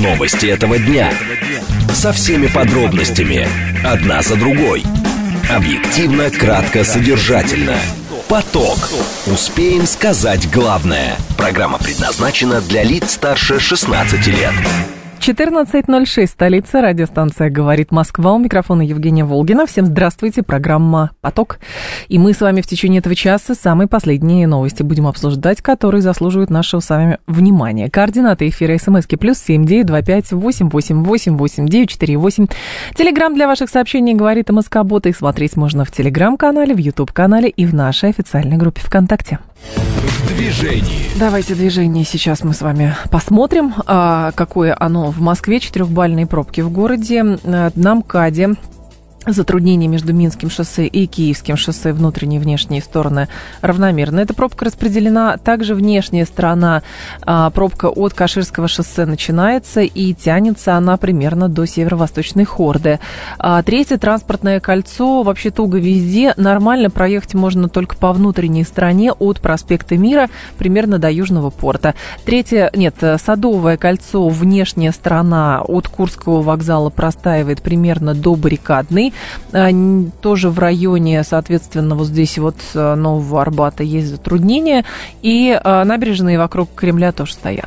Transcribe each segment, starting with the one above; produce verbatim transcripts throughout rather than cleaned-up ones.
Новости этого дня. Со всеми подробностями. Одна за другой. Объективно, кратко, содержательно. Поток. Успеем сказать главное. Программа предназначена для лиц старше шестнадцати лет. четырнадцать ноль шесть, столица, радиостанция «Говорит Москва». У микрофона Евгения Волгина. Всем здравствуйте, программа «Поток». И мы с вами в течение этого часа самые последние новости будем обсуждать, которые заслуживают нашего с вами внимания. Координаты эфира СМСки плюс семь девять два пять восемь восемь восемь восемь девять четыре восемь. Телеграм для ваших сообщений «Говорит МСК-бот». Их смотреть можно в Телеграм-канале, в Ютуб-канале и в нашей официальной группе ВКонтакте. В движении. Давайте движение сейчас мы с вами посмотрим, какое оно в Москве. Четырехбальные пробки в городе. На МКАДе затруднения между Минским шоссе и Киевским шоссе, внутренние и внешние стороны равномерно. Эта пробка распределена. Также внешняя сторона, а, пробка от Каширского шоссе начинается и тянется она примерно до северо-восточной Хорды. А, третье транспортное кольцо вообще туго везде. Нормально проехать можно только по внутренней стороне от проспекта Мира примерно до Южного порта. Третье, нет, Садовое кольцо, внешняя сторона от Курского вокзала простаивает примерно до Баррикадной. Тоже в районе, соответственно, вот здесь вот Нового Арбата есть затруднения. И набережные вокруг Кремля тоже стоят.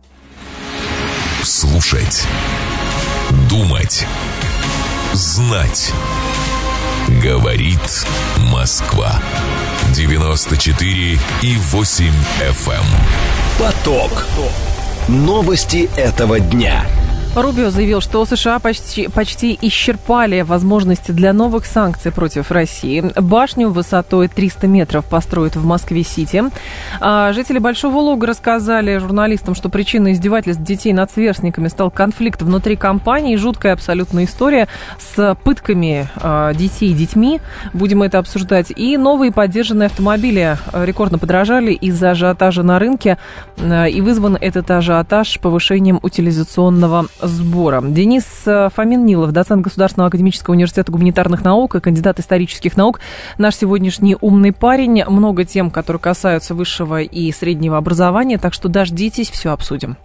Слушать. Думать. Знать. Говорит Москва. девяносто четыре и восемь эф эм. Поток. Новости этого дня. Рубио заявил, что США почти, почти исчерпали возможности для новых санкций против России. Башню высотой триста метров построят в Москве-Сити. А жители Большого Луга рассказали журналистам, что причиной издевательств детей над сверстниками стал конфликт внутри компании. Жуткая абсолютная история с пытками а, детей детьми. Будем это обсуждать. И новые поддержанные автомобили рекордно подорожали из-за ажиотажа на рынке. И вызван этот ажиотаж повышением утилизационного сбора. Денис Фомин-Нилов, доцент Государственного академического университета гуманитарных наук и кандидат исторических наук, наш сегодняшний умный парень. Много тем, которые касаются высшего и среднего образования, так что дождитесь, все обсудим.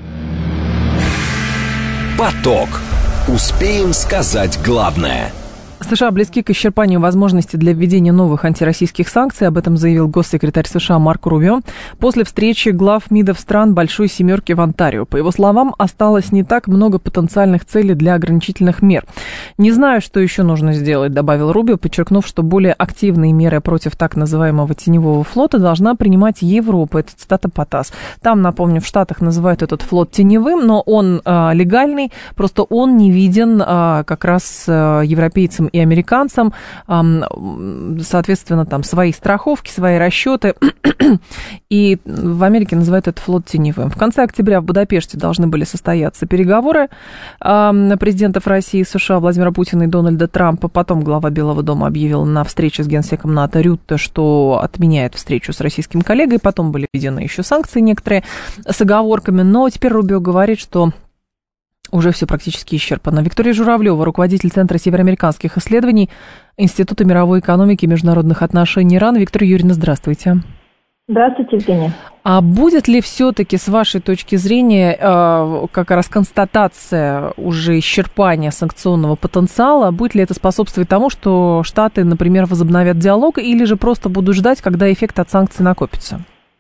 Поток. Успеем сказать главное. США близки к исчерпанию возможностей для введения новых антироссийских санкций. Об этом заявил госсекретарь США Марко Рубио после встречи глав МИДов стран Большой Семерки в Онтарио. По его словам, осталось не так много потенциальных целей для ограничительных мер. «Не знаю, что еще нужно сделать», — добавил Рубио, подчеркнув, что более активные меры против так называемого теневого флота должна принимать Европа. Это цитата по ТАСС. Там, напомню, в Штатах называют этот флот теневым, но он э, легальный, просто он не виден э, как раз э, европейцам и американцам, соответственно, там свои страховки, свои расчеты, и в Америке называют этот флот теневым. В конце октября в Будапеште должны были состояться переговоры президентов России и США Владимира Путина и Дональда Трампа. Потом глава Белого дома объявил на встрече с генсеком НАТО Рютте, что отменяет встречу с российским коллегой. Потом были введены еще санкции некоторые с оговорками, но теперь Рубио говорит, что уже все практически исчерпано. Виктория Журавлева, руководитель Центра североамериканских исследований Института мировой экономики и международных отношений РАН. Виктория Юрьевна, здравствуйте. Здравствуйте, Евгения. А будет ли все-таки, с вашей точки зрения, как раз констатация уже исчерпания санкционного потенциала, будет ли это способствовать тому, что Штаты, например, возобновят диалог, или же просто будут ждать, когда эффект от санкций накопится?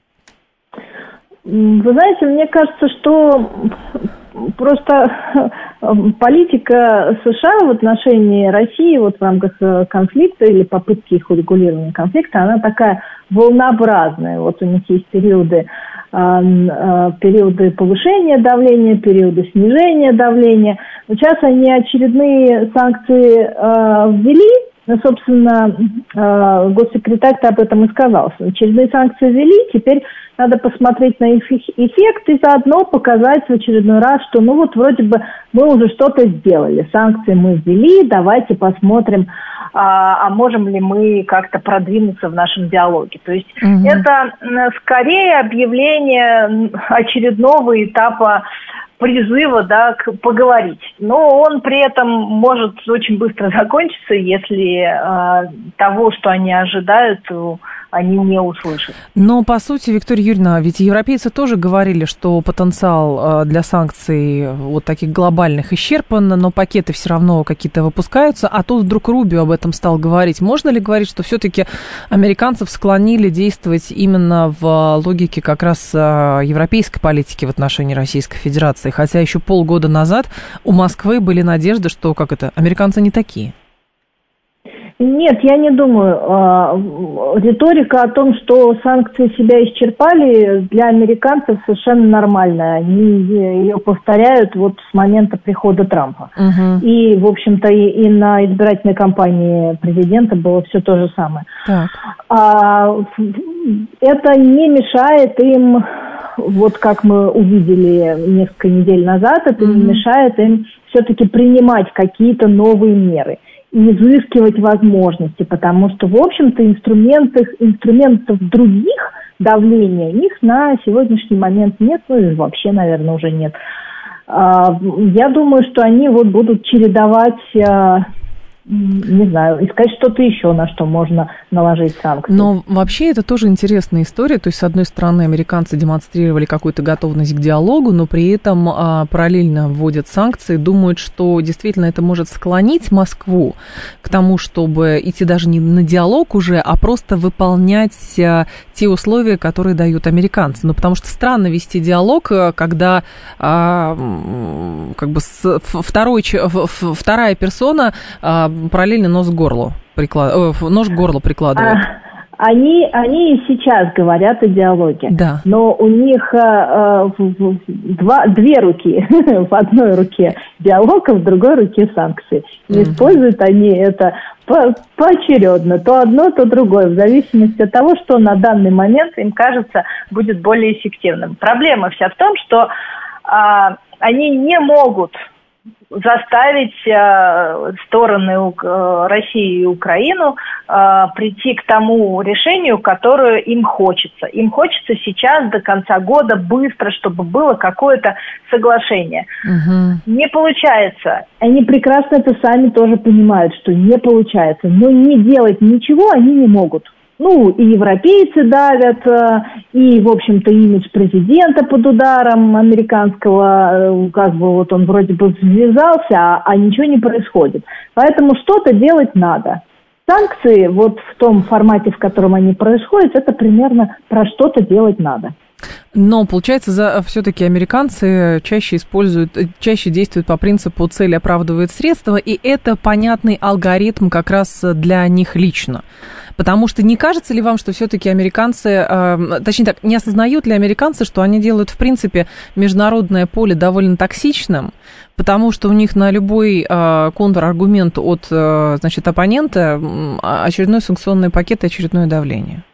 Вы знаете, мне кажется, что просто политика США в отношении России вот в рамках конфликта или попытки их урегулирования конфликта, она такая волнообразная. Вот у них есть периоды, периоды повышения давления, периоды снижения давления. Но сейчас они очередные санкции ввели. Ну, собственно, госсекретарь-то об этом и сказал. Очередные санкции ввели, теперь надо посмотреть на их эффект и заодно показать в очередной раз, что ну вот вроде бы мы уже что-то сделали. Санкции мы ввели, давайте посмотрим, а, а можем ли мы как-то продвинуться в нашем диалоге. То есть угу. это скорее объявление очередного этапа призыва, да, к, поговорить. Но он при этом может очень быстро закончиться, если э, того, что они ожидают, они не услышат. Но, по сути, Виктория Юрьевна, ведь европейцы тоже говорили, что потенциал для санкций вот таких глобальных исчерпан, но пакеты все равно какие-то выпускаются, а тут вдруг Рубио об этом стал говорить. Можно ли говорить, что все-таки американцев склонили действовать именно в логике как раз европейской политики в отношении Российской Федерации, хотя еще полгода назад у Москвы были надежды, что, как это, американцы не такие? Нет, я не думаю. Риторика о том, что санкции себя исчерпали, для американцев совершенно нормальная. Они ее повторяют вот с момента прихода Трампа. Угу. И, в общем-то, и, и на избирательной кампании президента было все то же самое. Так. А, это не мешает им, вот как мы увидели несколько недель назад, это угу. не мешает им все-таки принимать какие-то новые меры и изыскивать возможности, потому что, в общем-то, инструментов, инструментов других давления их на сегодняшний момент нет, ну и вообще, наверное, уже нет. Я думаю, что они вот будут чередовать, не знаю, искать что-то еще, на что можно наложить санкции. Но вообще это тоже интересная история. То есть, с одной стороны, американцы демонстрировали какую-то готовность к диалогу, но при этом а, параллельно вводят санкции, думают, что действительно это может склонить Москву к тому, чтобы идти даже не на диалог уже, а просто выполнять а, те условия, которые дают американцы. Ну, потому что странно вести диалог, когда а, как бы с, второй, вторая персона а, параллельно нос к горлу приклад... нож к горлу прикладывает. А, они, они и сейчас говорят о диалоге, да. Но у них а, два, две руки. В одной руке диалог, а в другой руке санкции. И mm-hmm. используют они это по- поочередно, то одно, то другое, в зависимости от того, что на данный момент им кажется будет более эффективным. Проблема вся в том, что а, они не могут заставить э, стороны э, России и Украину э, прийти к тому решению, которое им хочется. Им хочется сейчас до конца года быстро, чтобы было какое-то соглашение. Угу. Не получается. Они прекрасно это сами тоже понимают, что не получается. Но не делать ничего они не могут. Ну, и европейцы давят, и, в общем-то, имидж президента под ударом американского, как бы вот он вроде бы ввязался, а, а ничего не происходит. Поэтому что-то делать надо. Санкции вот в том формате, в котором они происходят, это примерно про что-то делать надо. Но, получается, за, все-таки американцы чаще используют, чаще действуют по принципу «цель оправдывает средства», и это понятный алгоритм как раз для них лично. Потому что не кажется ли вам, что все-таки американцы, э, точнее так, не осознают ли американцы, что они делают, в принципе, международное поле довольно токсичным, потому что у них на любой э, контраргумент от, э, значит, оппонента очередной санкционный пакет и очередное давление?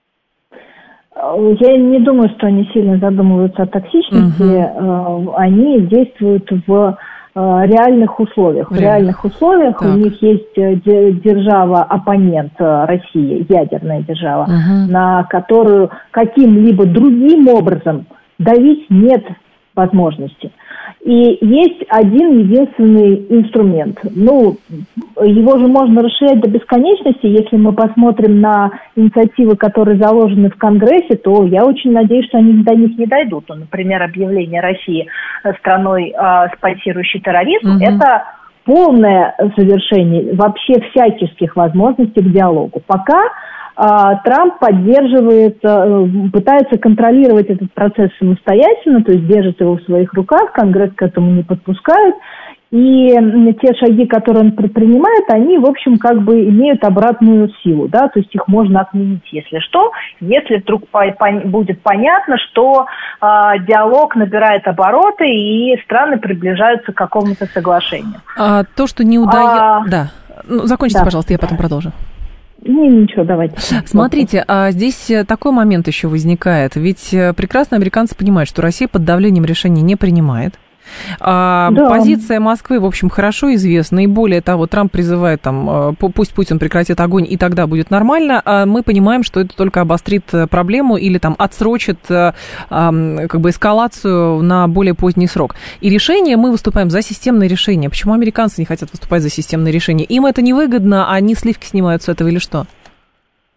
Я не думаю, что они сильно задумываются о токсичности. Угу. Они действуют в реальных условиях. В реальных условиях так. У них есть держава-оппонент России, ядерная держава, угу. на которую каким-либо другим образом давить нет возможности. И есть один единственный инструмент. Ну, его же можно расширять до бесконечности. Если мы посмотрим на инициативы, которые заложены в Конгрессе, то я очень надеюсь, что они до них не дойдут. Ну, например, объявление России страной, э, спонсирующей терроризм, угу. это полное завершение вообще всяческих возможностей к диалогу. Пока Трамп поддерживает, пытается контролировать этот процесс самостоятельно, то есть держит его в своих руках, Конгресс к этому не подпускает, и те шаги, которые он предпринимает, они, в общем, как бы имеют обратную силу, да, то есть их можно отменить, если что, если вдруг по- по- будет понятно, что э, диалог набирает обороты и страны приближаются к какому-то соглашению. А, то, что не удается... А... Да, ну, закончите, да. Пожалуйста, я потом продолжу. Не, ничего, давайте. Смотрите, а здесь такой момент еще возникает. Ведь прекрасно американцы понимают, что Россия под давлением решений не принимает. А, да. Позиция Москвы, в общем, хорошо известна, и более того, Трамп призывает, там, пусть Путин прекратит огонь, и тогда будет нормально. А мы понимаем, что это только обострит проблему или там отсрочит а, как бы эскалацию на более поздний срок. И решение, мы выступаем за системное решение. Почему американцы не хотят выступать за системное решение? Им это невыгодно, а они сливки снимают с этого или что?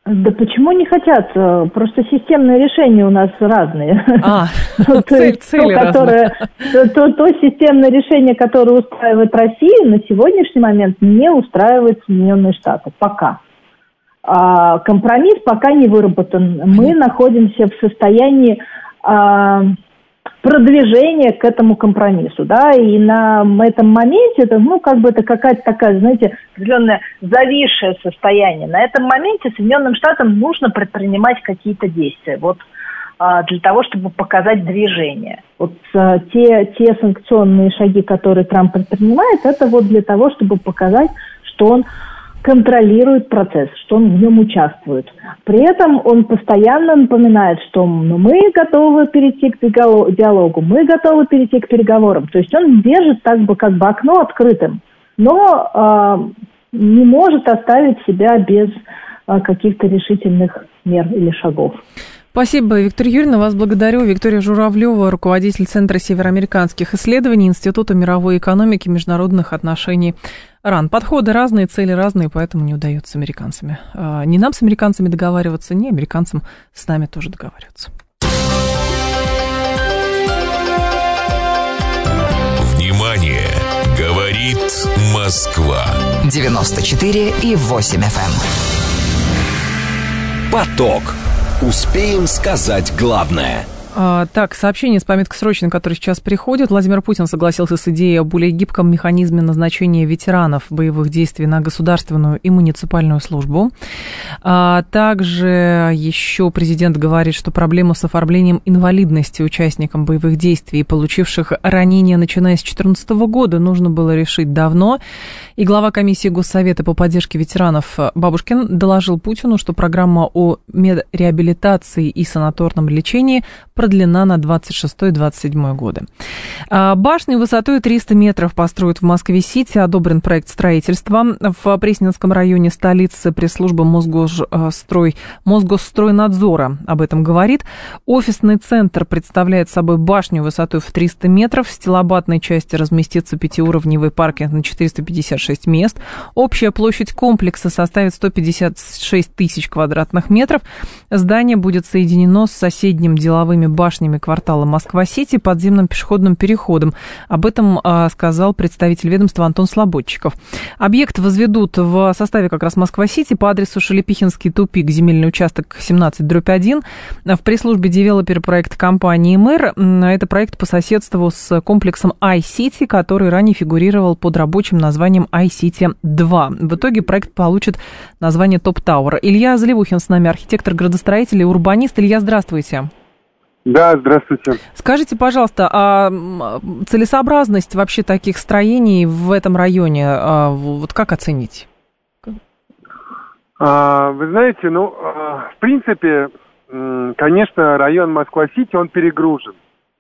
Да почему не хотят? Просто системные решения у нас разные. А, то, цель, цели то, которое, то, то, то системное решение, которое устраивает Россию, на сегодняшний момент не устраивает Соединенные Штаты. Пока. А, компромисс пока не выработан. Мы находимся в состоянии а, продвижения к этому компромиссу, да, и на этом моменте, это, ну, как бы это какая-то такая, знаете, определенное зависшее состояние. На этом моменте Соединенным Штатам нужно предпринимать какие-то действия, вот, а, для того, чтобы показать движение. Вот а, те, те санкционные шаги, которые Трамп предпринимает, это вот для того, чтобы показать, что он контролирует процесс, что он в нем участвует. При этом он постоянно напоминает, что ну, мы готовы перейти к диалогу, мы готовы перейти к переговорам. То есть он держит так бы, как бы окно открытым, но э, не может оставить себя без э, каких-то решительных мер или шагов. Спасибо, Виктория Юрьевна, вас благодарю. Виктория Журавлева, руководитель Центра североамериканских исследований Института мировой экономики и международных отношений РАН. Подходы разные, цели разные, поэтому не удается с американцами. Не нам с американцами договариваться, не американцам с нами тоже договариваться. Внимание! Говорит Москва. девяносто четыре и восемь эф эм. Поток. Успеем сказать главное. А, так, сообщение с пометкой «Срочно», которое сейчас приходит. Владимир Путин согласился с идеей о более гибком механизме назначения ветеранов боевых действий на государственную и муниципальную службу. А, также еще президент говорит, что проблему с оформлением инвалидности участникам боевых действий, получивших ранения, начиная с две тысячи четырнадцатого года, нужно было решить давно. И глава комиссии Госсовета по поддержке ветеранов Бабушкин доложил Путину, что программа о медреабилитации и санаторном лечении продлена на двадцать шестой - двадцать седьмой годы. Башню высотой триста метров построят в Москве-Сити. Одобрен проект строительства. В Пресненском районе столицы пресс-служба Мосгосстрой, Мосгосстройнадзора об этом говорит. Офисный центр представляет собой башню высотой в триста метров. В стилобатной части разместится пятиуровневый паркинг на четыреста пятьдесят шесть мест. Общая площадь комплекса составит сто пятьдесят шесть тысяч квадратных метров. Здание будет соединено с соседним деловыми башнями квартала Москва-Сити подземным пешеходным переходом. Об этом а, сказал представитель ведомства Антон Слободчиков. Объект возведут в составе как раз Москва-Сити по адресу Шелепихинский тупик, земельный участок семнадцать дробь один. В пресс-службе девелопер проекта компании МЭР. Это проект по соседству с комплексом iCity, который ранее фигурировал под рабочим названием iCity два. В итоге проект получит название Топ Тауэр. Илья Заливухин с нами, архитектор-градостроитель и урбанист. Илья, здравствуйте. Да, здравствуйте. Скажите, пожалуйста, а целесообразность вообще таких строений в этом районе, вот как оценить? А, вы знаете, ну, в принципе, конечно, район Москва-Сити, он перегружен.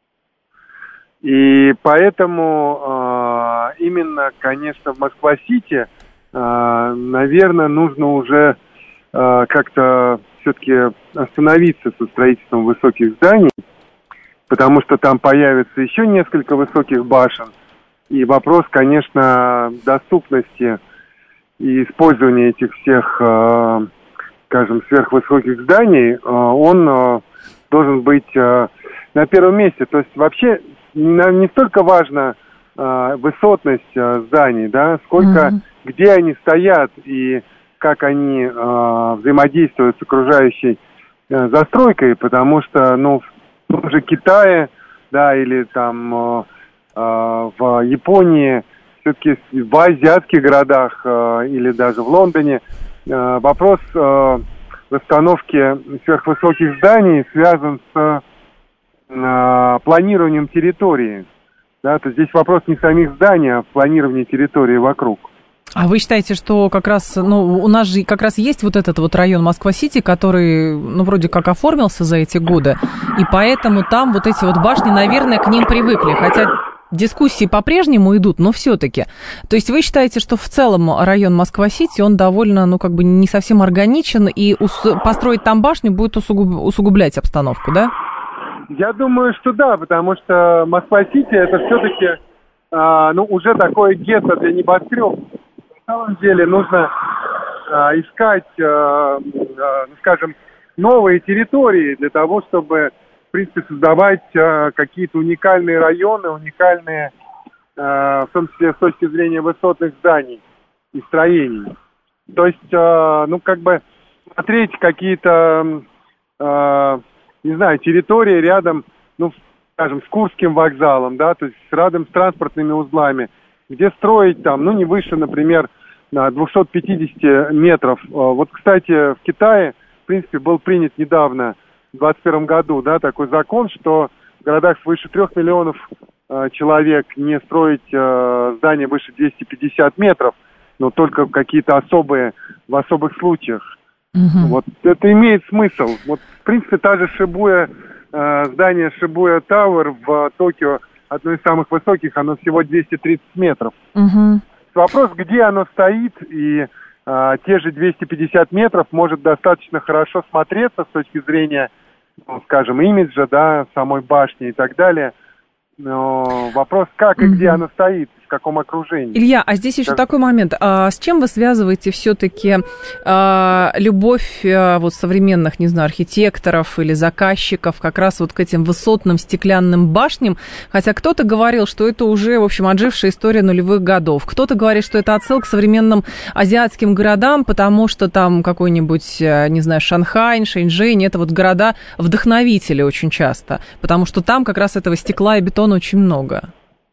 И поэтому именно, конечно, в Москва-Сити, наверное, нужно уже как-то все-таки остановиться со строительством высоких зданий, потому что там появится еще несколько высоких башен. И вопрос, конечно, доступности и использования этих всех, э, скажем, сверхвысоких зданий, э, он э, должен быть э, на первом месте. То есть вообще не, не столько важна э, высотность э, зданий, да, сколько mm-hmm. где они стоят и как они э, взаимодействуют с окружающей э, застройкой, потому что, ну, в том же Китае, да, или там э, э, в Японии, все-таки в азиатских городах э, или даже в Лондоне э, вопрос э, установки сверхвысоких зданий связан с э, планированием территории. Да, то здесь вопрос не самих зданий, а планирования территории вокруг. А вы считаете, что как раз, ну, у нас же как раз есть вот этот вот район Москва-Сити, который, ну, вроде как оформился за эти годы, и поэтому там вот эти вот башни, наверное, к ним привыкли, хотя дискуссии по-прежнему идут, но все-таки. То есть вы считаете, что в целом район Москва-Сити, он довольно, ну, как бы не совсем органичен, и ус- построить там башню будет усугуб- усугублять обстановку, да? Я думаю, что да, потому что Москва-Сити это все-таки, э, ну, уже такое гетто для небоскребов. На самом деле нужно искать, скажем, новые территории для того, чтобы, в принципе, создавать какие-то уникальные районы, уникальные, в том числе с точки зрения высотных зданий и строений. То есть, ну, как бы смотреть какие-то, не знаю, территории рядом, ну, скажем, с Курским вокзалом, да, то есть рядом с транспортными узлами, где строить там, ну, не выше, например, двести пятьдесят метров. Вот, кстати, в Китае, в принципе, был принят недавно, в двадцать первом году, да, такой закон, что в городах свыше трех миллионов э, человек не строить э, здания выше двухсот пятидесяти метров, но только какие-то особые, в особых случаях. Mm-hmm. Вот, это имеет смысл. Вот, в принципе, та же Шибуя, э, здание Шибуя Тауэр в Токио, одно из самых высоких, оно всего двести тридцать метров. Mm-hmm. Вопрос, где оно стоит, и э, те же двести пятьдесят метров может достаточно хорошо смотреться с точки зрения, ну, скажем, имиджа, да, самой башни и так далее. Но вопрос, как и mm-hmm. где оно стоит, в каком окружении. Илья, а здесь еще Скажи... такой момент. А с чем вы связываете все-таки а, любовь а, вот современных, не знаю, архитекторов или заказчиков как раз вот к этим высотным стеклянным башням? Хотя кто-то говорил, что это уже, в общем, отжившая история нулевых годов. Кто-то говорит, что это отсылка к современным азиатским городам, потому что там какой-нибудь, не знаю, Шанхай, Шэньчжэнь, это вот города-вдохновители очень часто, потому что там как раз этого стекла и бетона очень много.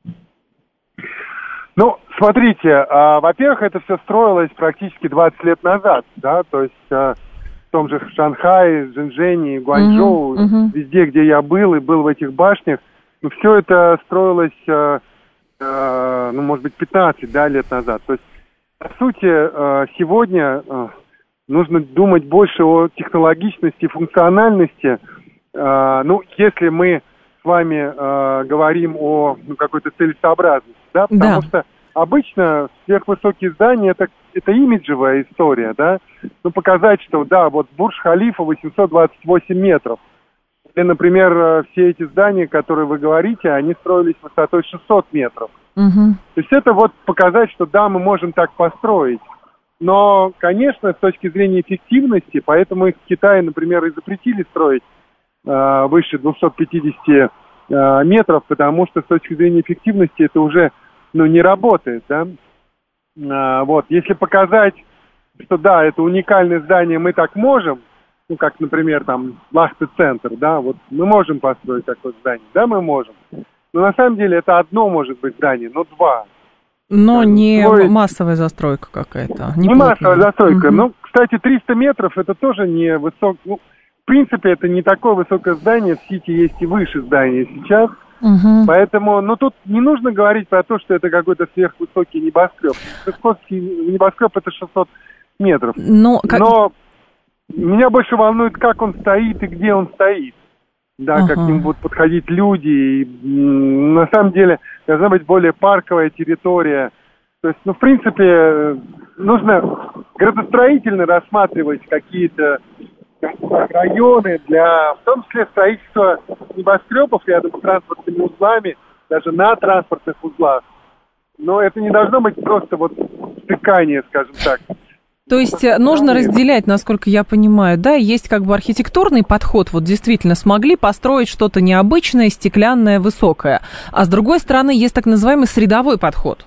Ну, смотрите, а, во-первых, это все строилось практически двадцать лет назад, да, то есть а, в том же Шанхае, Шэньчжэне, Гуанчжоу, uh-huh, uh-huh. везде, где я был и был в этих башнях, ну, все это строилось, а, а, ну, может быть, пятнадцать, да, лет назад. То есть, по сути, а, сегодня а, нужно думать больше о технологичности и функциональности. А, ну, если мы с вами а, говорим о ну, какой-то целесообразности, да, потому да. что обычно сверхвысокие здания это, это имиджевая история, да, ну, показать, что, да, вот Бурдж-Халифа восемьсот двадцать восемь метров. И, например, все эти здания, которые вы говорите, они строились высотой шестьсот метров. Угу. То есть это вот показать, что, да, мы можем так построить. Но, конечно, с точки зрения эффективности, поэтому их в Китае, например, и запретили строить э, выше двухсот пятидесяти э, метров, потому что с точки зрения эффективности это уже, ну, не работает, да. Э, вот, если показать, что, да, это уникальное здание, мы так можем, ну, как, например, там, Лахте-центр, да, вот мы можем построить такое здание, да, мы можем. Но на самом деле это одно может быть здание, но два. Но не строить... массовая застройка какая-то. Не, не массовая застройка. Угу. Ну, кстати, триста метров это тоже не высок. Ну, в принципе, это не такое высокое здание. В Сити есть и выше здания сейчас. Угу. Поэтому, ну, тут не нужно говорить про то, что это какой-то сверхвысокий небоскреб. Высокий небоскреб это шестьсот метров. Но, как... Но меня больше волнует, как он стоит и где он стоит. Да, ага. Как к ним будут подходить люди. И, на самом деле, должна быть более парковая территория. То есть, ну, в принципе, нужно градостроительно рассматривать какие-то районы для, в том числе, строительства небоскребов рядом с транспортными узлами, даже на транспортных узлах. Но это не должно быть просто вот стыкание, скажем так. То есть нужно разделять, насколько я понимаю, да, есть как бы архитектурный подход, вот действительно смогли построить что-то необычное, стеклянное, высокое, а с другой стороны есть так называемый средовой подход.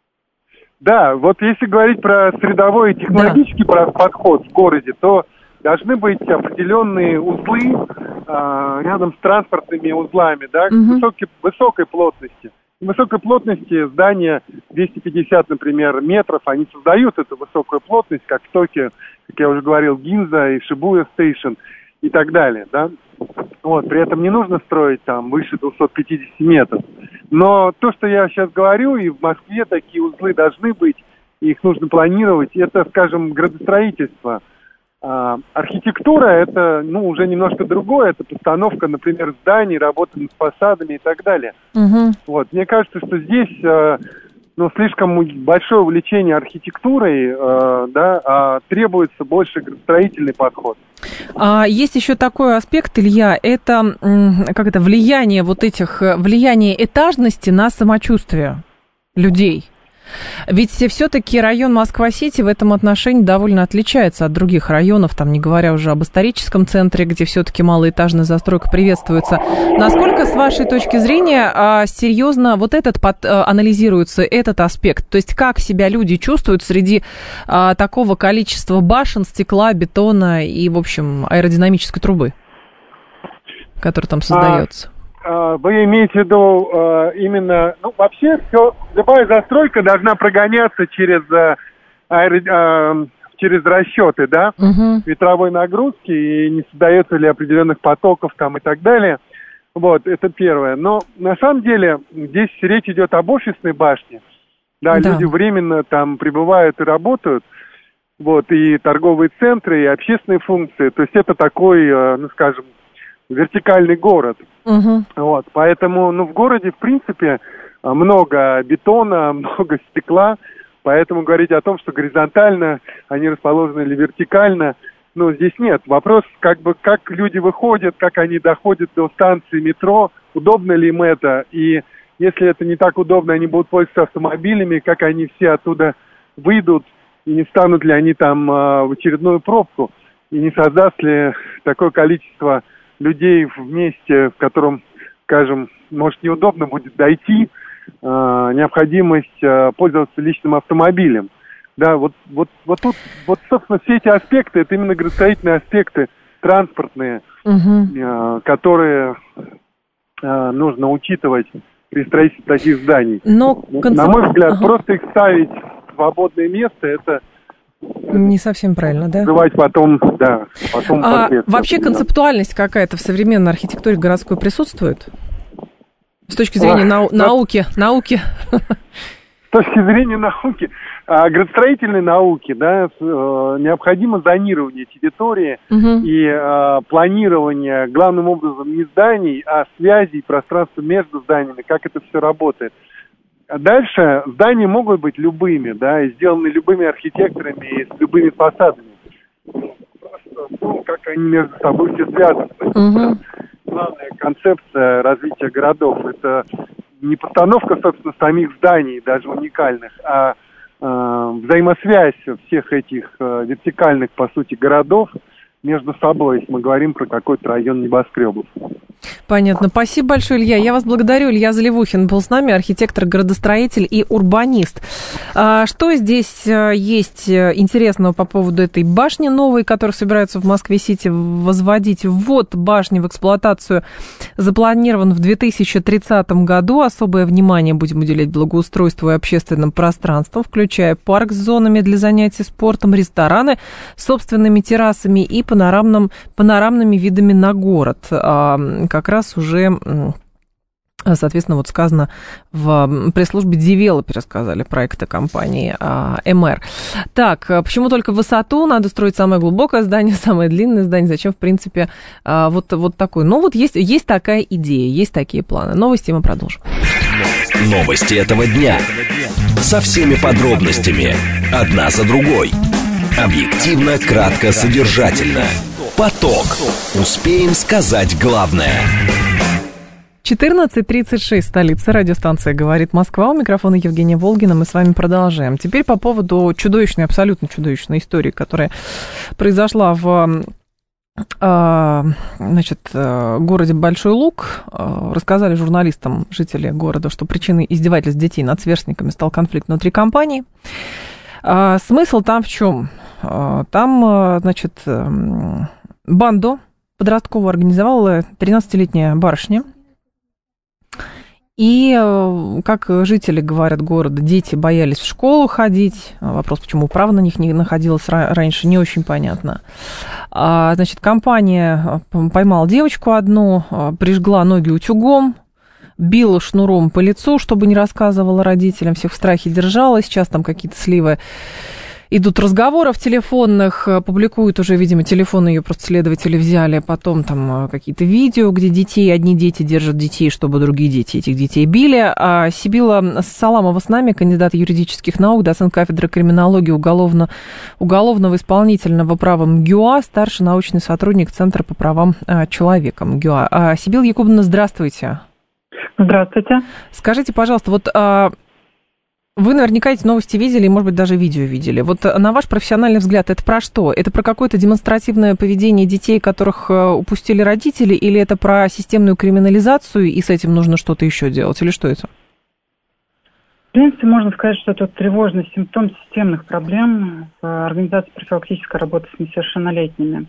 Да, вот если говорить про средовой и технологический да. подход в городе, то должны быть определенные узлы а, рядом с транспортными узлами, да, угу. высокой, высокой плотности. Высокой плотности здания двести пятьдесят, например, метров, они создают эту высокую плотность, как в Токио, как я уже говорил, Гинза и Шибуя Стейшн и так далее, да. Вот, при этом не нужно строить там выше двухсот пятидесяти метров. Но то, что я сейчас говорю, и в Москве такие узлы должны быть, и их нужно планировать, это, скажем, градостроительство. А, архитектура это, ну, уже немножко другое, это постановка, например, зданий, работа над фасадами и так далее. Угу. Вот, мне кажется, что здесь, э, ну, слишком большое увлечение архитектурой, э, да, а требуется больше градостроительный подход. А есть еще такой аспект, Илья, это, как это, влияние вот этих, влияние этажности на самочувствие людей. Ведь все-таки район Москва-Сити в этом отношении довольно отличается от других районов, там, не говоря уже об историческом центре, где все-таки малоэтажная застройка приветствуется. Насколько, с вашей точки зрения, серьезно вот этот под, анализируется, этот аспект? То есть как себя люди чувствуют среди а, такого количества башен, стекла, бетона и, в общем, аэродинамической трубы, которая там создается? Вы имеете в виду э, именно, ну, вообще все, любая застройка должна прогоняться через, э, аэро, э, через расчеты, да, uh-huh. ветровой нагрузки, и не создается ли определенных потоков там и так далее. Вот, это первое. Но на самом деле здесь речь идет об офисной башне. Да, да, люди временно там прибывают и работают. Вот, и торговые центры, и общественные функции. То есть это такой, э, ну, скажем, вертикальный город. Uh-huh. Вот, поэтому, ну, в городе, в принципе, много бетона, много стекла, поэтому говорить о том, что горизонтально они расположены или вертикально, ну, здесь нет. Вопрос, как бы, как люди выходят, как они доходят до станции метро, удобно ли им это, и если это не так удобно, они будут пользоваться автомобилями, как они все оттуда выйдут, и не станут ли они там в очередную пробку, и не создаст ли такое количество людей вместе, в котором, скажем, может, неудобно будет дойти, э, необходимость э, пользоваться личным автомобилем. Да, вот, вот, вот тут, вот, собственно, все эти аспекты, это именно градостроительные аспекты транспортные, угу. э, которые э, нужно учитывать при строительстве таких зданий. Но концеп... На мой взгляд, ага. просто их ставить в свободное место, это... Не совсем правильно, да? Называть потом, да, потом а вообще концептуальность какая-то в современной архитектуре городской присутствует? С точки зрения нау- да. науки, науки? С точки зрения науки, а, градостроительной науки, да, с, э, необходимо зонирование территории угу. и э, планирование, главным образом, не зданий, а связей, пространства между зданиями, как это все работает. Дальше здания могут быть любыми, да, и сделаны любыми архитекторами и с любыми фасадами. Просто, ну, как они между собой все связаны. Uh-huh. Главная концепция развития городов – это не постановка, собственно, самих зданий, даже уникальных, а э, взаимосвязь всех этих э, вертикальных, по сути, городов между собой, если мы говорим про какой-то район небоскребов. Понятно. Спасибо большое, Илья. Я вас благодарю. Илья Заливухин был с нами, архитектор, градостроитель и урбанист. Что здесь есть интересного по поводу этой башни новой, которую собираются в Москве-Сити возводить? Ввод башни в эксплуатацию запланирован в две тысячи тридцатом году. Особое внимание будем уделять благоустройству и общественным пространствам, включая парк с зонами для занятий спортом, рестораны с собственными террасами и панорамным, панорамными видами на город. Как раз уже, соответственно, вот сказано в пресс-службе девелоперы сказали проекта компании эм эр. Так, почему только высоту? Надо строить самое глубокое здание, самое длинное здание. Зачем, в принципе, вот, вот такое? Ну, вот есть, есть такая идея, есть такие планы. Новости мы продолжим. Новости этого дня. Со всеми подробностями. Одна за другой. Объективно, кратко, содержательно. Поток. Успеем сказать главное. четырнадцать тридцать шесть, столица, радиостанция «Говорит Москва». У микрофона Евгения Волгина. Мы с вами продолжаем. Теперь по поводу чудовищной, абсолютно чудовищной истории, которая произошла в значит, городе Большой Луг. Рассказали журналистам жители города, что причиной издевательств детей над сверстниками стал конфликт внутри компании. Смысл там в чем? Там, значит, банду подростковую организовала тринадцатилетняя барышня. И, как жители говорят города, дети боялись в школу ходить. Вопрос, почему права на них не находилось раньше, не очень понятно. Значит, компания поймала девочку одну, прижгла ноги утюгом, била шнуром по лицу, чтобы не рассказывала родителям, всех в страхе держала. Сейчас там какие-то сливы идут разговоров телефонных, публикуют уже, видимо, телефоны ее просто следователи взяли, потом там какие-то видео, где детей, одни дети держат детей, чтобы другие дети этих детей били. А Сибила Саламова с нами, кандидат юридических наук, доцент кафедры криминологии уголовно, уголовного исполнительного права МГУА, старший научный сотрудник Центра по правам человека МГУА. Сибила Якубовна, здравствуйте. Здравствуйте. Скажите, пожалуйста, вот а, Вы наверняка эти новости видели и, может быть, даже видео видели. Вот на ваш профессиональный взгляд, это про что? Это про какое-то демонстративное поведение детей, которых упустили родители, или это про системную криминализацию, и с этим нужно что-то еще делать, или что это? В принципе, можно сказать, что это тревожный симптом системных проблем в организации профилактической работы с несовершеннолетними.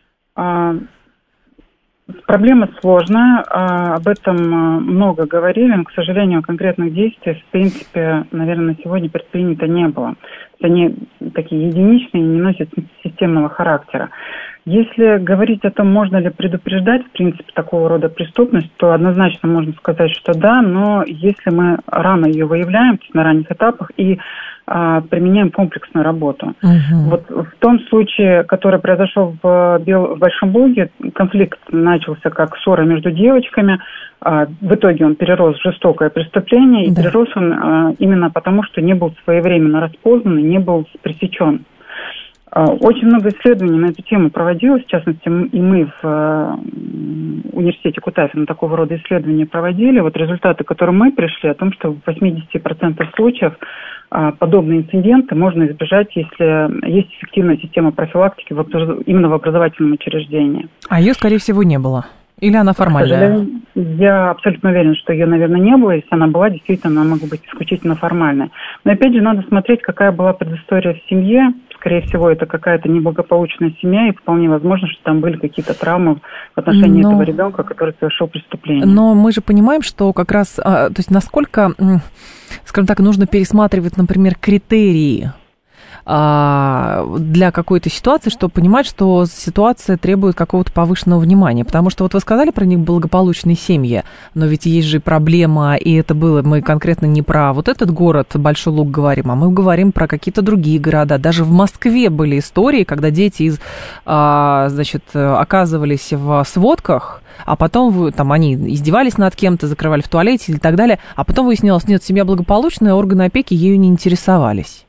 Проблема сложная, об этом много говорили, но, к сожалению, конкретных действий, в принципе, наверное, на сегодня предпринято не было. Они такие единичные и не носят системного характера. Если говорить о том, можно ли предупреждать, в принципе, такого рода преступность, то однозначно можно сказать, что да, но если мы рано ее выявляем, то есть на ранних этапах, и а, применяем комплексную работу. Uh-huh. Вот в том случае, который произошел в, Бел... в Большом Луге, конфликт начался как ссора между девочками, а, в итоге он перерос в жестокое преступление, и да. перерос он а, именно потому, что не был своевременно распознан и не был пресечен. Очень много исследований на эту тему проводилось, в частности, и мы в университете Кутафина такого рода исследования проводили. Вот результаты, к которым мы пришли, о том, что в восемьдесят процентов случаев подобные инциденты можно избежать, если есть эффективная система профилактики в, именно в образовательном учреждении. А ее, скорее всего, не было? Или она формальная? Я абсолютно уверена, что ее, наверное, не было. Если она была, действительно, она могла быть исключительно формальная. Но, опять же, надо смотреть, какая была предыстория в семье. Скорее всего, это какая-то неблагополучная семья, и вполне возможно, что там были какие-то травмы в отношении но... этого ребенка, который совершил преступление. Но мы же понимаем, что как раз, то есть насколько, скажем так, нужно пересматривать, например, критерии для какой-то ситуации, чтобы понимать, что ситуация требует какого-то повышенного внимания. Потому что вот вы сказали про неблагополучные семьи, но ведь есть же проблема, и это было, мы конкретно не про вот этот город, Большой Луг говорим, а мы говорим про какие-то другие города. Даже в Москве были истории, когда дети из, значит, оказывались в сводках, а потом там они издевались над кем-то, закрывали в туалете и так далее, а потом выяснилось, нет, семья благополучная, органы опеки ею не интересовались.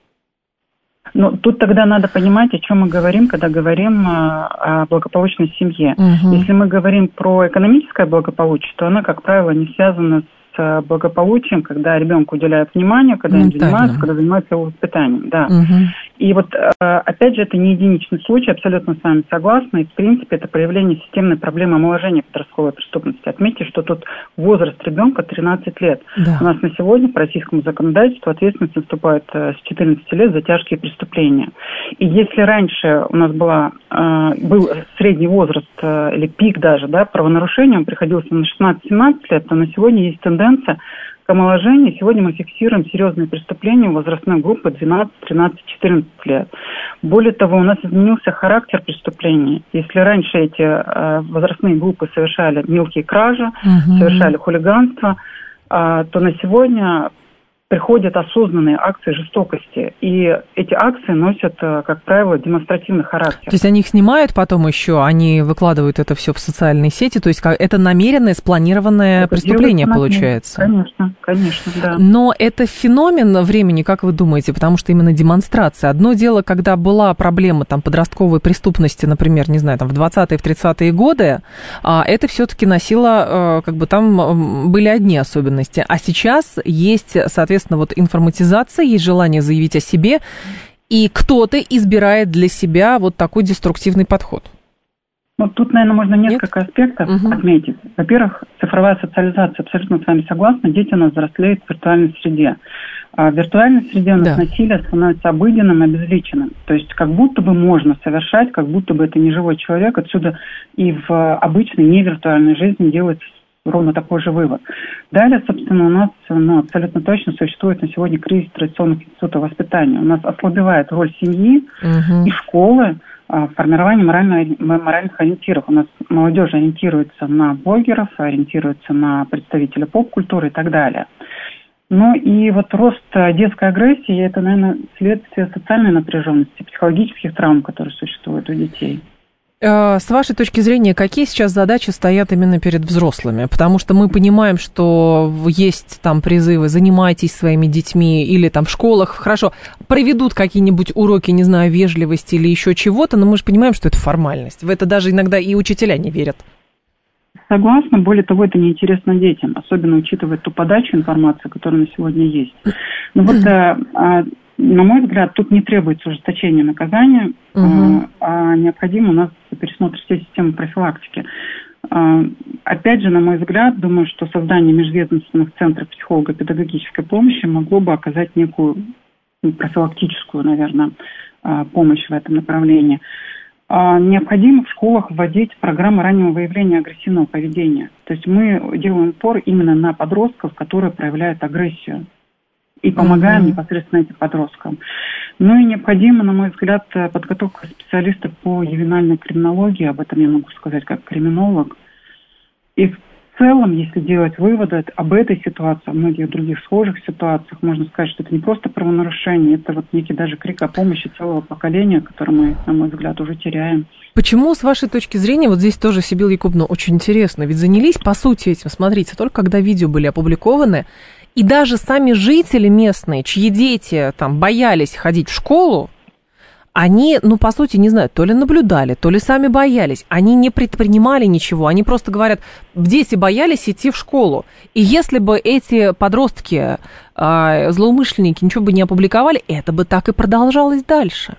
Ну, тут тогда надо понимать, о чем мы говорим, когда говорим о благополучной семье. Угу. Если мы говорим про экономическое благополучие, то оно, как правило, не связано с благополучием, когда ребенку уделяют внимание, когда им занимаются, когда занимаются его воспитанием. Да. Угу. И вот, опять же, это не единичный случай, абсолютно с вами согласна. И, в принципе, это проявление системной проблемы омоложения подростковой преступности. Отметьте, что тут возраст ребенка тринадцать лет. Да. У нас на сегодня по российскому законодательству ответственность наступает с четырнадцати лет за тяжкие преступления. И если раньше у нас была, был средний возраст или пик даже, да, правонарушения, он приходился на шестнадцать-семнадцать лет, то на сегодня есть тенденция к омоложению. Сегодня мы фиксируем серьезные преступления возрастной группы двенадцать, тринадцать, четырнадцать лет. Более того, у нас изменился характер преступлений. Если раньше эти э, возрастные группы совершали мелкие кражи, угу. совершали хулиганство, э, то на сегодня приходят осознанные акции жестокости. И эти акции носят, как правило, демонстративный характер. То есть они их снимают потом еще, они выкладывают это все в социальные сети, то есть это намеренное, спланированное это преступление получается? Конечно, конечно, да. Но это феномен времени, как вы думаете, потому что именно демонстрация. Одно дело, когда была проблема там, подростковой преступности, например, не знаю, там, в двадцатые, в тридцатые годы, а это все-таки носило, как бы там были одни особенности. А сейчас есть, соответственно, вот информатизация, есть желание заявить о себе, и кто-то избирает для себя вот такой деструктивный подход. Ну, тут, наверное, можно несколько Нет? аспектов угу. отметить. Во-первых, цифровая социализация, абсолютно с вами согласна, дети у нас взрослеют в виртуальной среде. А в виртуальной среде у нас да. насилие становится обыденным, обезличенным. То есть как будто бы можно совершать, как будто бы это не живой человек. Отсюда и в обычной, не виртуальной жизни делается ровно такой же вывод. Далее, собственно, у нас ну, абсолютно точно существует на сегодня кризис традиционных институтов воспитания. У нас ослабевает роль семьи угу. и школы в формировании морально, моральных ориентиров. У нас молодежь ориентируется на блогеров, ориентируется на представителей поп-культуры и так далее. Ну и вот рост детской агрессии – это, наверное, следствие социальной напряженности, психологических травм, которые существуют у детей. С вашей точки зрения, какие сейчас задачи стоят именно перед взрослыми? Потому что мы понимаем, что есть там призывы «занимайтесь своими детьми» или там в школах, хорошо, проведут какие-нибудь уроки, не знаю, вежливости или еще чего-то, но мы же понимаем, что это формальность. В это даже иногда и учителя не верят. Согласна. Более того, это неинтересно детям, особенно учитывая ту подачу информации, которая на сегодня есть. Ну вот, на мой взгляд, тут не требуется ужесточения наказания, угу. а необходимо у нас пересмотр всей системы профилактики. Опять же, на мой взгляд, думаю, что создание межведомственных центров психолого-педагогической помощи могло бы оказать некую профилактическую, наверное, помощь в этом направлении. Необходимо в школах вводить программы раннего выявления агрессивного поведения. То есть мы делаем упор именно на подростков, которые проявляют агрессию, и помогаем mm-hmm. непосредственно этим подросткам. Ну и необходима, на мой взгляд, подготовка специалистов по ювенальной криминологии, об этом я могу сказать как криминолог. И в целом, если делать выводы об этой ситуации, о многих других схожих ситуациях, можно сказать, что это не просто правонарушение, это вот некий даже крик о помощи целого поколения, которое мы, на мой взгляд, уже теряем. Почему, с вашей точки зрения, вот здесь тоже, Сибил Якубовна, очень интересно, ведь занялись, по сути, этим, смотрите, только когда видео были опубликованы, и даже сами жители местные, чьи дети там боялись ходить в школу, они, ну, по сути, не знаю, то ли наблюдали, то ли сами боялись. Они не предпринимали ничего, они просто говорят, дети боялись идти в школу. И если бы эти подростки, э, злоумышленники, ничего бы не опубликовали, это бы так и продолжалось дальше.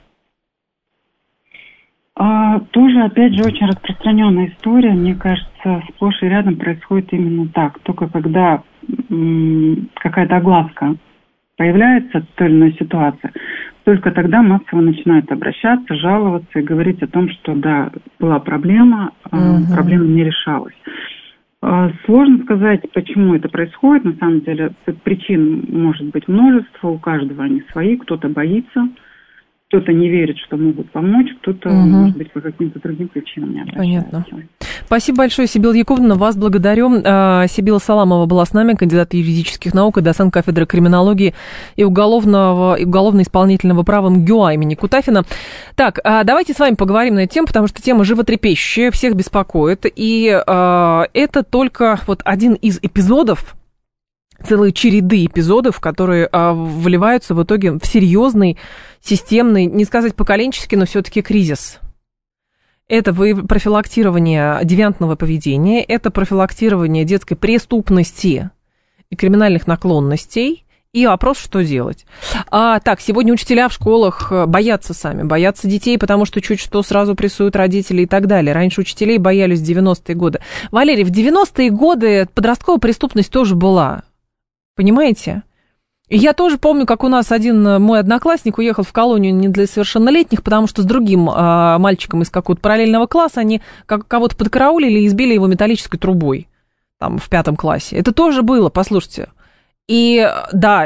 А, тоже, опять же, очень распространенная история. Мне кажется, сплошь и рядом происходит именно так. Только когда м- какая-то огласка появляется, той или иной ситуации, только тогда массово начинают обращаться, жаловаться и говорить о том, что да, была проблема, uh-huh. проблема не решалась. Сложно сказать, почему это происходит. На самом деле причин может быть множество, у каждого они свои, кто-то боится, кто-то не верит, что могут помочь, кто-то, угу. может быть, по каким-то другим причинам не обращается. Понятно. Спасибо большое, Сибил Якубовна, вас благодарю. Сибила Саламова была с нами, кандидат юридических наук и доцент кафедры криминологии и уголовного, и уголовно-исполнительного права МГУА имени Кутафина. Так, давайте с вами поговорим на эту тему, потому что тема животрепещущая, всех беспокоит, и это только вот один из эпизодов, целые череды эпизодов, которые а, выливаются в итоге в серьезный, системный, не сказать поколенческий, но все-таки кризис. Это профилактирование девиантного поведения, это профилактирование детской преступности и криминальных наклонностей, и вопрос, что делать. А, так, сегодня учителя в школах боятся сами, боятся детей, потому что чуть что сразу прессуют родители и так далее. Раньше учителей боялись в девяностые годы. Валерий, в девяностые годы подростковая преступность тоже была. Понимаете? И я тоже помню, как у нас один мой одноклассник уехал в колонию не для совершеннолетних, потому что с другим а, мальчиком из какого-то параллельного класса они как, кого-то подкараулили и избили его металлической трубой там, в пятом классе. Это тоже было, послушайте. И да,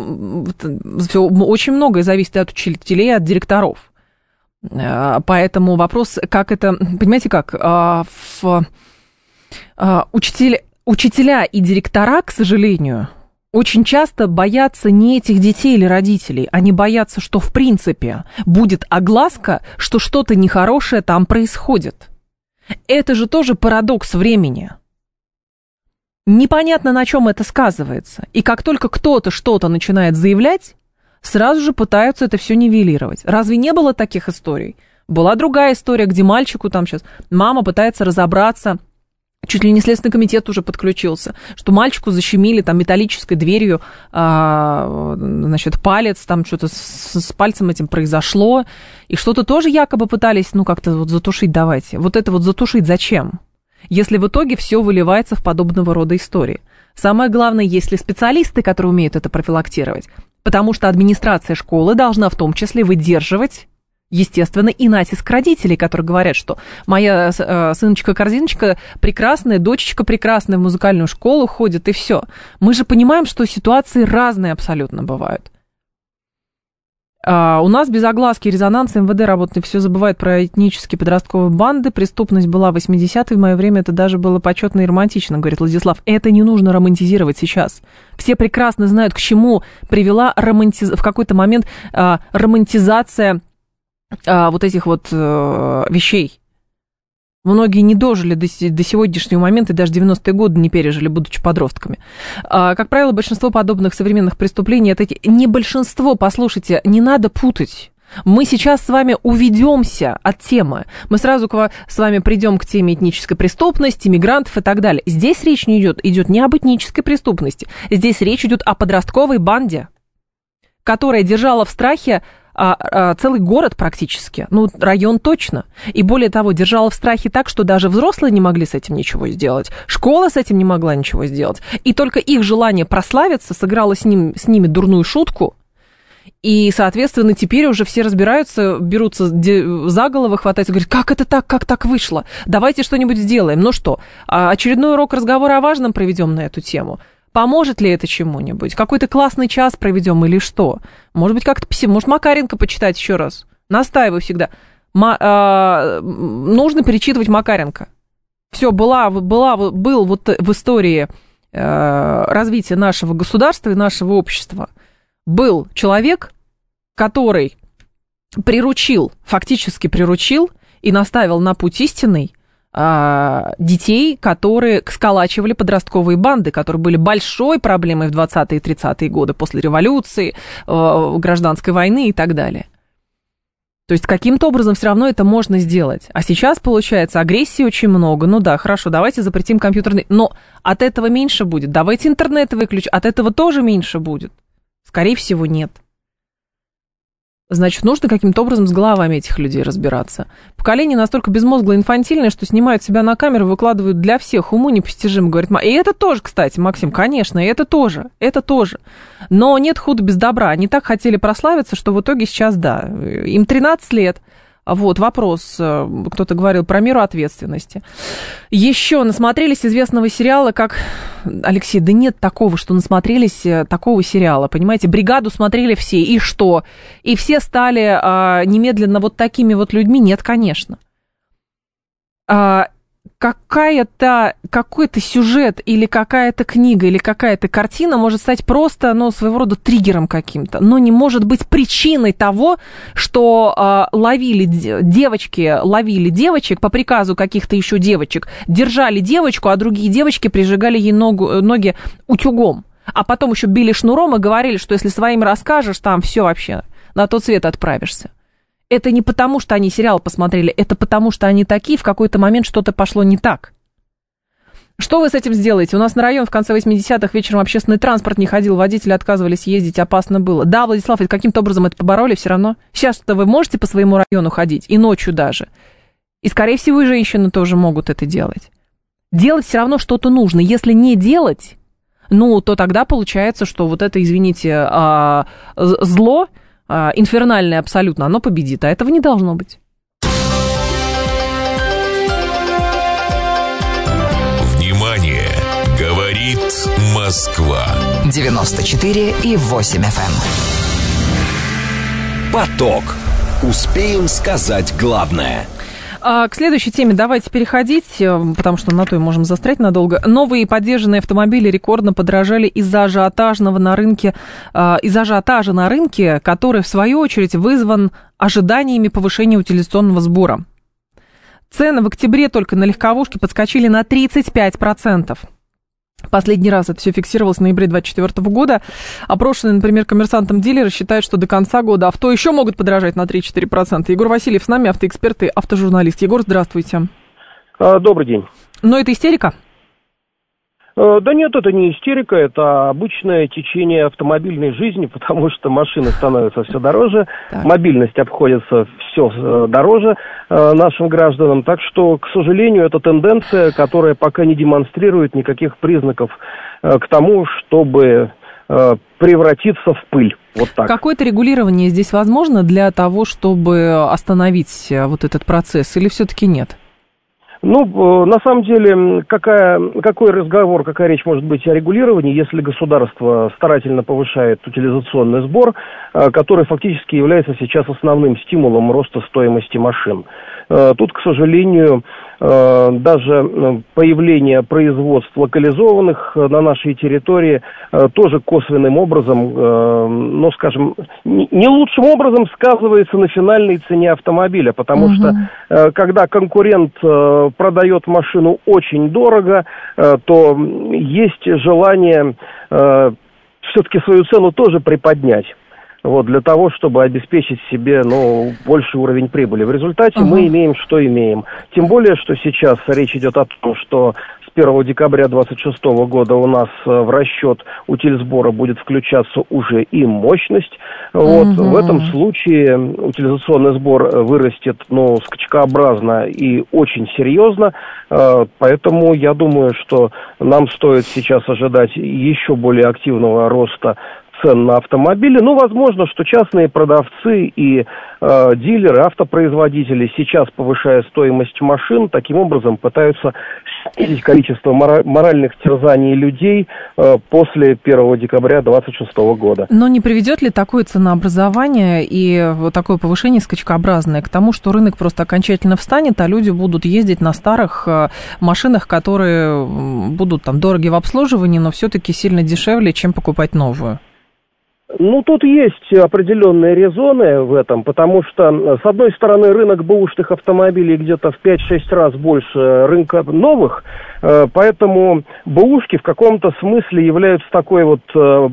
очень многое зависит от учителей, от директоров. Поэтому вопрос, как это... Понимаете как? В, учителя, учителя и директора, к сожалению... очень часто боятся не этих детей или родителей, они боятся, что в принципе будет огласка, что что-то нехорошее там происходит. Это же тоже парадокс времени. Непонятно, на чем это сказывается. И как только кто-то что-то начинает заявлять, сразу же пытаются это все нивелировать. Разве не было таких историй? Была другая история, где мальчику там сейчас мама пытается разобраться, чуть ли не Следственный комитет уже подключился, что мальчику защемили там металлической дверью, а, значит, палец, там что-то с, с пальцем этим произошло, и что-то тоже якобы пытались, ну, как-то вот затушить, давайте. Вот это вот затушить зачем? Если в итоге все выливается в подобного рода истории. Самое главное, есть ли специалисты, которые умеют это профилактировать, потому что администрация школы должна в том числе выдерживать, естественно, и натиск родителей, которые говорят, что моя э, сыночка-корзиночка прекрасная, дочечка прекрасная, в музыкальную школу ходит, и все. Мы же понимаем, что ситуации разные абсолютно бывают. А у нас без огласки и резонанса эм вэ дэ работает, все забывает про этнические подростковые банды. Преступность была в восьмидесятые, в мое время это даже было почетно и романтично, говорит Владислав. Это не нужно романтизировать сейчас. Все прекрасно знают, к чему привела романтиз... в какой-то момент а, романтизация а, вот этих вот а, вещей. Многие не дожили до, до сегодняшнего момента и даже девяностые годы не пережили, будучи подростками. А, как правило, большинство подобных современных преступлений, это не большинство, послушайте, не надо путать. Мы сейчас с вами уведемся от темы. Мы сразу к, с вами придем к теме этнической преступности, мигрантов и так далее. Здесь речь не идет, идет не об этнической преступности. Здесь речь идет о подростковой банде. которая держала в страхе а, а, целый город практически, ну, район точно. И более того, держала в страхе так, что даже взрослые не могли с этим ничего сделать, школа с этим не могла ничего сделать. И только их желание прославиться сыграло с, ним, с ними дурную шутку. И, соответственно, теперь уже все разбираются, берутся за голову, хватаются, говорят, как это так, как так вышло? Давайте что-нибудь сделаем. Ну что, очередной урок разговора о важном проведем на эту тему? Поможет ли это чему-нибудь? Какой-то классный час проведем или что? Может быть, как-то... Может, Макаренко почитать еще раз? Настаиваю всегда. Ма- э- нужно перечитывать Макаренко. Все, была, была, был вот в истории э- развития нашего государства и нашего общества был человек, который приручил, фактически приручил и наставил на путь истинный а, детей, которые сколачивали подростковые банды, которые были большой проблемой в двадцатые и тридцатые годы после революции, а, гражданской войны и так далее. То есть каким-то образом все равно это можно сделать. А сейчас, получается, агрессии очень много. Ну да, хорошо, давайте запретим компьютерный... Но от этого меньше будет. Давайте интернет выключим, от этого тоже меньше будет. Скорее всего, нет. Значит, нужно каким-то образом с головами этих людей разбираться. Поколение настолько безмозглое, инфантильное, что снимают себя на камеру, выкладывают для всех, уму непостижимо, говорит. И это тоже, кстати, Максим, конечно, и это тоже, это тоже. Но нет худа без добра. Они так хотели прославиться, что в итоге сейчас, да, им тринадцать лет. Вот, вопрос, кто-то говорил про меру ответственности. Еще насмотрелись известного сериала, как... Алексей, да нет такого, что насмотрелись такого сериала, понимаете? «Бригаду» смотрели все, и что? И все стали а, немедленно вот такими вот людьми? Нет, конечно. А, какая-то, какой-то сюжет или какая-то книга или какая-то картина может стать просто, ну, своего рода триггером каким-то, но не может быть причиной того, что э, ловили девочки, ловили девочек по приказу каких-то еще девочек, держали девочку, а другие девочки прижигали ей ногу, ноги утюгом, а потом еще били шнуром и говорили, что если своим расскажешь, там все вообще, на тот свет отправишься. Это не потому, что они сериал посмотрели, это потому, что они такие, в какой-то момент что-то пошло не так. Что вы с этим сделаете? У нас на район в конце восьмидесятых вечером общественный транспорт не ходил, водители отказывались ездить, опасно было. Да, Владислав, каким-то образом это побороли все равно. Сейчас-то вы можете по своему району ходить, и ночью даже. И, скорее всего, и женщины тоже могут это делать. Делать все равно что-то нужно. Если не делать, ну, то тогда получается, что вот это, извините, зло... инфернальное абсолютно, оно победит, а этого не должно быть. Внимание! Говорит Москва. девяносто четыре и восемь эф эм. Поток. Успеем сказать главное. К следующей теме давайте переходить, потому что на то и можем застрять надолго. Новые подержанные автомобили рекордно подорожали из-за ажиотажного на рынке, из-за ажиотажа на рынке, который, в свою очередь, вызван ожиданиями повышения утилизационного сбора. Цены в октябре только на легковушки подскочили на тридцать пять процентов. Последний раз это все фиксировалось в ноябре двадцать четвёртого года. Опрошенные, например, коммерсантом дилеры считают, что до конца года авто еще могут подорожать на три-четыре процента. Егор Васильев с нами, автоэксперт и автожурналист. Егор, здравствуйте. Добрый день. Но это истерика? Да нет, это не истерика, это обычное течение автомобильной жизни, потому что машины становятся все дороже, так. Мобильность обходится все дороже нашим гражданам, так что, к сожалению, это тенденция, которая пока не демонстрирует никаких признаков к тому, чтобы превратиться в пыль. Вот так. Какое-то регулирование здесь возможно для того, чтобы остановить вот этот процесс, или все-таки нет? Ну, на самом деле, какая, какой разговор, какая речь может быть о регулировании, если государство старательно повышает утилизационный сбор, который фактически является сейчас основным стимулом роста стоимости машин. Тут, к сожалению, даже появление производств локализованных на нашей территории тоже косвенным образом, ну, скажем, не лучшим образом сказывается на финальной цене автомобиля, потому угу. что когда конкурент продает машину очень дорого, то есть желание все-таки свою цену тоже приподнять. Вот, для того, чтобы обеспечить себе, ну, больший уровень прибыли. В результате uh-huh. мы имеем, что имеем. Тем более, что сейчас речь идет о том, что с первого декабря двадцать шестого года у нас в расчет утильсбора будет включаться уже и мощность. Вот. Mm-hmm. В этом случае утилизационный сбор вырастет, ну, скачкообразно и очень серьезно. Поэтому я думаю, что нам стоит сейчас ожидать еще более активного роста цен на автомобили. Ну, возможно, что частные продавцы и э, дилеры, автопроизводители сейчас, повышая стоимость машин, таким образом пытаются снизить количество мора- моральных терзаний людей э, после первого декабря двадцать шестого года. Но не приведет ли такое ценообразование и вот такое повышение скачкообразное к тому, что рынок просто окончательно встанет, а люди будут ездить на старых э, машинах, которые будут там дороги в обслуживании, но все-таки сильно дешевле, чем покупать новую? Ну, тут есть определенные резоны в этом, потому что, с одной стороны, рынок бэушных автомобилей где-то в пять-шесть раз больше рынка новых, поэтому бэушки в каком-то смысле являются такой вот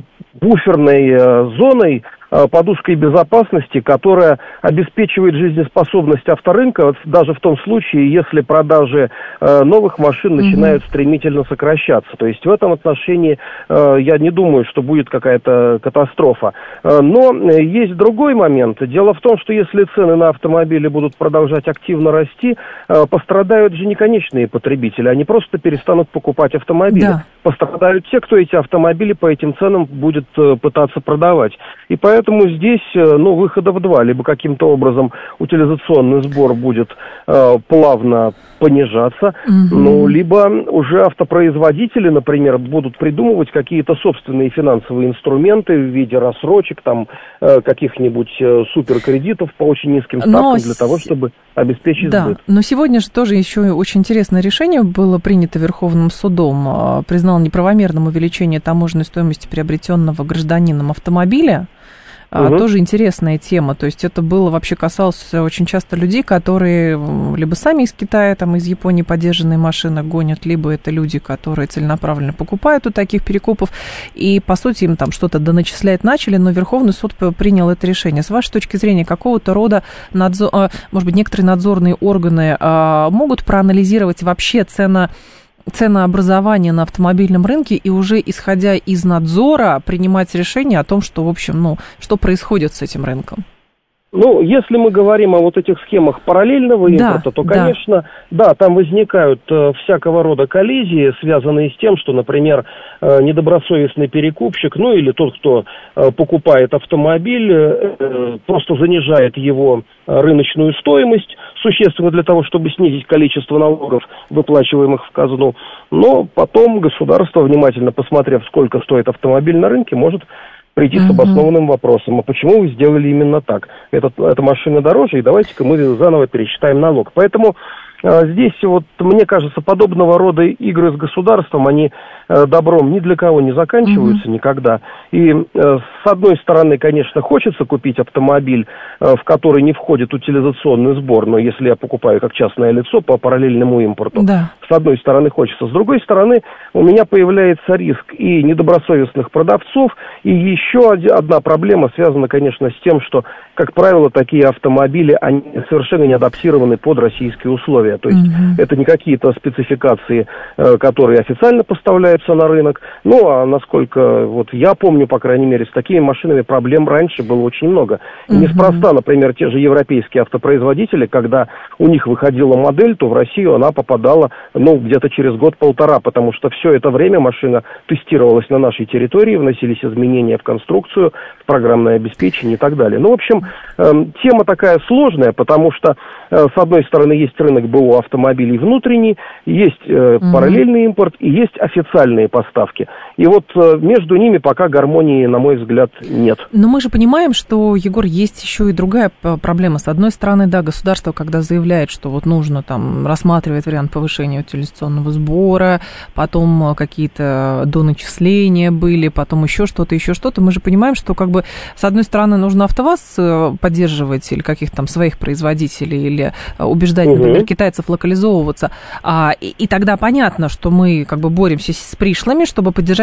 буферной зоной, подушкой безопасности, которая обеспечивает жизнеспособность авторынка, вот даже в том случае, если продажи э, новых машин начинают mm-hmm. стремительно сокращаться. То есть в этом отношении э, я не думаю, что будет какая-то катастрофа. Э, но есть другой момент. Дело в том, что если цены на автомобили будут продолжать активно расти, э, пострадают же не конечные потребители, они просто перестанут покупать автомобили. Да. Пострадают те, кто эти автомобили по этим ценам будет э, пытаться продавать. И поэтому Поэтому здесь, ну, выходов два. Либо каким-то образом утилизационный сбор будет э, плавно понижаться, угу. ну, либо уже автопроизводители, например, будут придумывать какие-то собственные финансовые инструменты в виде рассрочек, там, э, каких-нибудь э, суперкредитов по очень низким ставкам но... для того, чтобы обеспечить да, сбыт. Но сегодня же тоже еще очень интересное решение было принято Верховным судом. Признал неправомерным увеличение таможенной стоимости приобретенного гражданином автомобиля. Угу. Тоже интересная тема, то есть это было вообще касалось очень часто людей, которые либо сами из Китая, там из Японии подержанные машины гонят, либо это люди, которые целенаправленно покупают у таких перекупов, и по сути им там что-то доначислять начали, но Верховный суд принял это решение. С вашей точки зрения, какого-то рода, надзор, может быть, некоторые надзорные органы могут проанализировать вообще цена ценообразование на автомобильном рынке и уже исходя из надзора принимать решение о том, что, в общем, ну, что происходит с этим рынком? Ну, если мы говорим о вот этих схемах параллельного импорта, да, то, конечно, да, да там возникают э, всякого рода коллизии, связанные с тем, что, например, э, недобросовестный перекупщик, ну, или тот, кто э, покупает автомобиль, э, просто занижает его рыночную стоимость существенно для того, чтобы снизить количество налогов, выплачиваемых в казну. Но потом государство, внимательно посмотрев, сколько стоит автомобиль на рынке, может прийти с обоснованным uh-huh. вопросом, а почему вы сделали именно так? Эта, эта машина дороже, и давайте-ка мы заново пересчитаем налог. Поэтому э, здесь вот, мне кажется, подобного рода игры с государством, они э, добром ни для кого не заканчиваются uh-huh. никогда. И э, с одной стороны, конечно, хочется купить автомобиль, э, в который не входит утилизационный сбор, но если я покупаю как частное лицо по параллельному импорту, да. с одной стороны хочется. С другой стороны, у меня появляется риск и недобросовестных продавцов, и еще Еще одна проблема связана, конечно, с тем, что, как правило, такие автомобили, они совершенно не адаптированы под российские условия. То есть mm-hmm. это не какие-то спецификации, которые официально поставляются на рынок. Ну, а насколько вот я помню, по крайней мере, с такими машинами проблем раньше было очень много. И mm-hmm. неспроста, например, те же европейские автопроизводители, когда у них выходила модель, то в Россию она попадала, ну, где-то через год-полтора, потому что все это время машина тестировалась на нашей территории, вносились изменения в конструкцию, инструкцию, в программное обеспечение и так далее. Ну, в общем, э, тема такая сложная, потому что, э, с одной стороны, есть рынок БУ автомобилей внутренний, есть э, mm-hmm. параллельный импорт и есть официальные поставки. И вот э, между ними пока гармонии, на мой взгляд, нет. Но мы же понимаем, что, Егор, есть еще и другая проблема. С одной стороны, да, государство, когда заявляет, что вот нужно там рассматривать вариант повышения утилизационного сбора, потом какие-то доначисления были, потом еще что-то, еще что-то, мы же понимаем, что как бы с одной стороны нужно АвтоВАЗ поддерживать или каких-то там своих производителей, или убеждать, например, угу. китайцев локализовываться, а, и, и тогда понятно, что мы как бы боремся с пришлыми, чтобы поддержать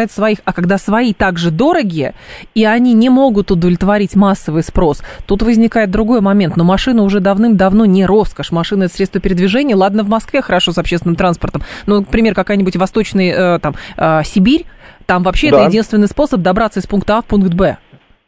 уважать своих. А когда свои также дорогие, и они не могут удовлетворить массовый спрос, тут возникает другой момент. Но машина уже давным-давно не роскошь. Машина – это средство передвижения. Ладно, в Москве хорошо с общественным транспортом. Но, например, какая-нибудь восточная, там, Сибирь, там вообще да. это единственный способ добраться из пункта А в пункт Б.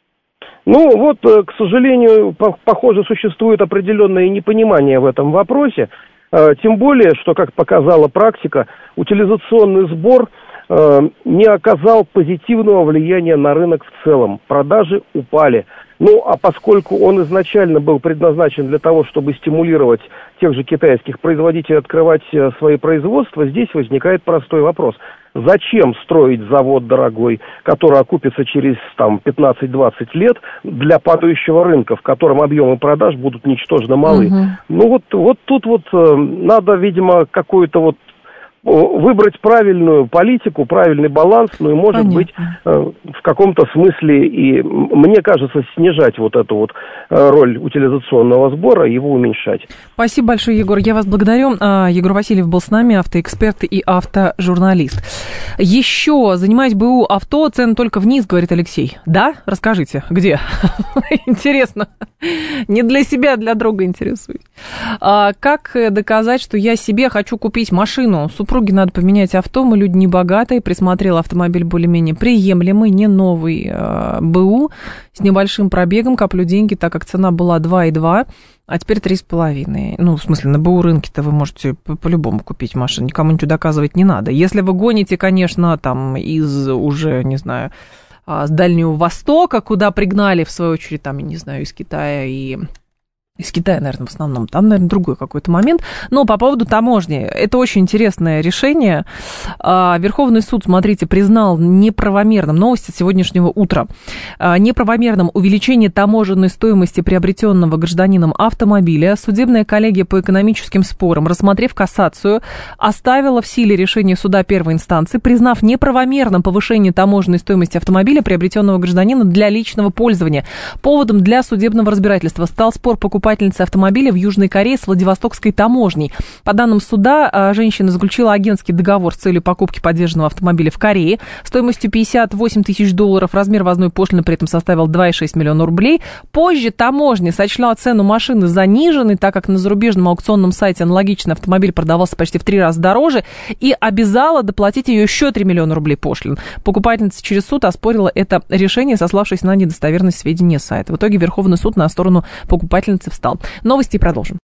Ну, вот, к сожалению, похоже, существует определенное непонимание в этом вопросе. Тем более, что, как показала практика, утилизационный сбор не оказал позитивного влияния на рынок в целом. Продажи упали. Ну, а поскольку он изначально был предназначен для того, чтобы стимулировать тех же китайских производителей открывать свои производства, здесь возникает простой вопрос. Зачем строить завод дорогой, который окупится через там, пятнадцать-двадцать лет для падающего рынка, в котором объемы продаж будут ничтожно малы? Угу. Ну, вот, вот тут вот э, надо, видимо, какую-то вот выбрать правильную политику, правильный баланс, ну и, может Понятно. быть, в каком-то смысле, и, мне кажется, снижать вот эту вот роль утилизационного сбора, его уменьшать. Спасибо большое, Егор. Я вас благодарю. Егор Васильев был с нами, автоэксперт и автожурналист. Еще занимаюсь БУ авто, цены только вниз, говорит Алексей. Да? Расскажите, где? Интересно. Не для себя, а для друга интересуюсь. Как доказать, что я себе хочу купить машину? Супруге надо поменять авто, мы люди небогатые, присмотрел автомобиль более-менее приемлемый, не новый э, БУ, с небольшим пробегом, коплю деньги, так как цена была два и два, а теперь три с половиной. Ну, в смысле, на БУ рынке-то вы можете по-любому купить машину, никому ничего доказывать не надо. Если вы гоните, конечно, там из уже, не знаю, с Дальнего Востока, куда пригнали, в свою очередь, там, я не знаю, из Китая и... Из Китая, наверное, в основном. Там, наверное, другой какой-то момент. Но по поводу таможни. Это очень интересное решение. Верховный суд, смотрите, признал неправомерным, новость от сегодняшнего утра, неправомерным увеличение таможенной стоимости приобретенного гражданином автомобиля. Судебная коллегия по экономическим спорам, рассмотрев кассацию, оставила в силе решение суда первой инстанции, признав неправомерным повышение таможенной стоимости автомобиля, приобретенного гражданина для личного пользования. Поводом для судебного разбирательства стал спор покупателя автомобиля в Южной Корее с Владивостокской таможней. По данным суда, женщина заключила агентский договор с целью покупки подержанного автомобиля в Корее стоимостью пятьдесят восемь тысяч долларов. Размер ввозной пошлины при этом составил два и шесть миллиона рублей. Позже таможня сочла цену машины заниженной, так как на зарубежном аукционном сайте аналогичный автомобиль продавался почти в три раза дороже, и обязала доплатить ее еще три миллиона рублей пошлин. Покупательница через суд оспорила это решение, сославшись на недостоверность сведений сайта. В итоге Верховный суд на сторону покупательницы встал. Новости продолжим.